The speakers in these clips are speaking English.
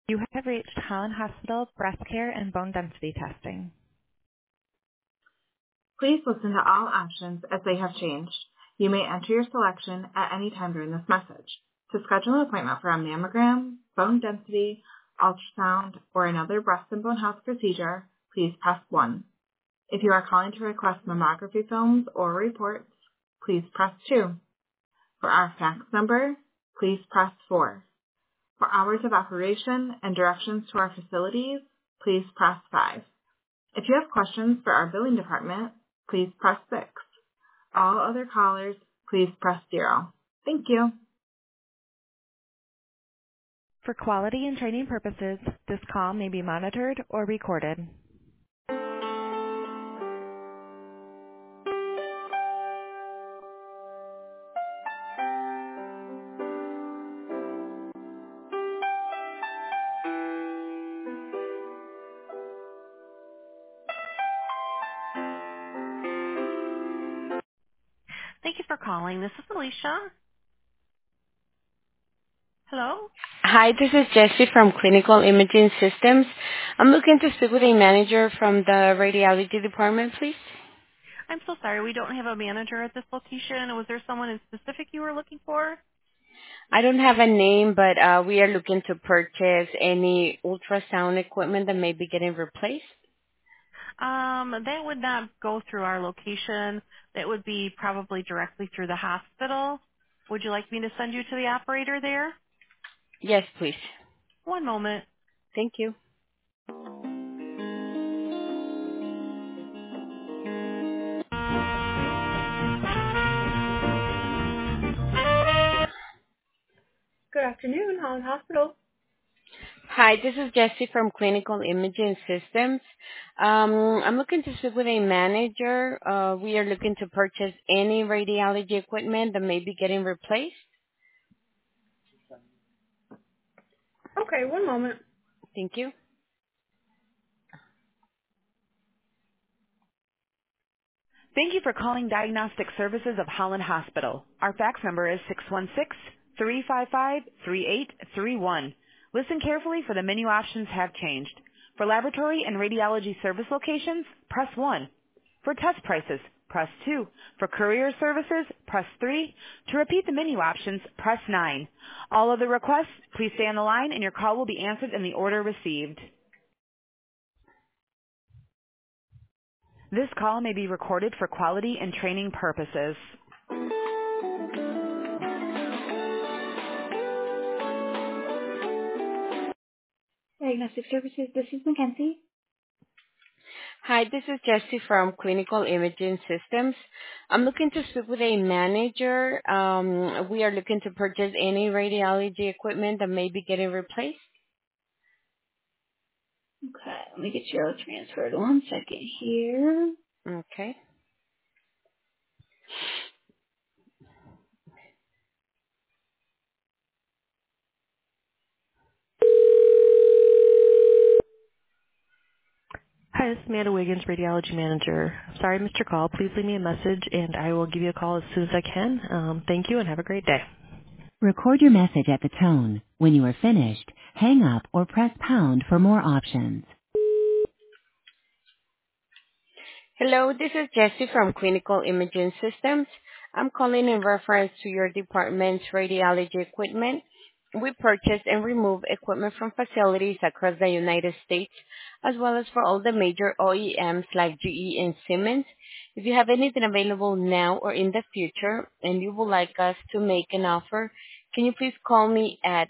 You have reached Holland Hospital Breast Care and Bone Density Testing. Please listen to all options as they have changed. You may enter your selection at any time during this message. To schedule an appointment for a mammogram, bone density, ultrasound, or another breast and bone health procedure, please press 1. If you are calling to request mammography films or reports, please press 2. For our fax number, please press 4. For hours of operation and directions to our facilities, please press 5. If you have questions for our billing department, please press 6. All other callers, please press 0. Thank you. For quality and training purposes, this call may be monitored or recorded. Thank you for calling. This is Alicia. Hello? Hi, this is Jessie from Clinical Imaging Systems. I'm looking to speak with a manager from the radiology department, please. I'm so sorry. We don't have a manager at this location. Was there someone in specific you were looking for? I don't have a name, but we are looking to purchase any ultrasound equipment that may be getting replaced. That would not go through our location. That would be probably directly through the hospital. Would you like me to send you to the operator there? Yes, please. One moment. Thank you. Good afternoon, Holland Hospital. Hi, this is Jessie from Clinical Imaging Systems. I'm looking to speak with a manager. We are looking to purchase any radiology equipment that may be getting replaced. Okay, one moment. Thank you. Thank you for calling Diagnostic Services of Holland Hospital. Our fax number is 616-355-3831. Listen carefully for the menu options have changed. For laboratory and radiology service locations, press 1. For test prices, press 2. For courier services, press 3. To repeat the menu options, press 9. All other requests, please stay on the line and your call will be answered in the order received. This call may be recorded for quality and training purposes. Diagnostic Services, this is Mackenzie. Hi, this is Jessie from Clinical Imaging Systems. I'm looking to speak with a manager. We are looking to purchase any radiology equipment that may be getting replaced. Okay, let me get you transferred. 1 second here. Okay. Hi, this is Amanda Wiggins, Radiology Manager. Sorry I missed your call. Please leave me a message, and I will give you a call as soon as I can. Thank you, and have a great day. Record your message at the tone. When you are finished, hang up or press pound for more options. Hello, this is Jessie from Clinical Imaging Systems. I'm calling in reference to your department's radiology equipment. We purchase and remove equipment from facilities across the United States, as well as for all the major OEMs like GE and Siemens. If you have anything available now or in the future and you would like us to make an offer, can you please call me at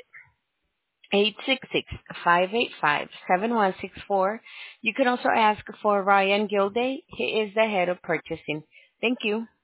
866-585-7164. You can also ask for Ryan Gilday. He is the head of purchasing. Thank you.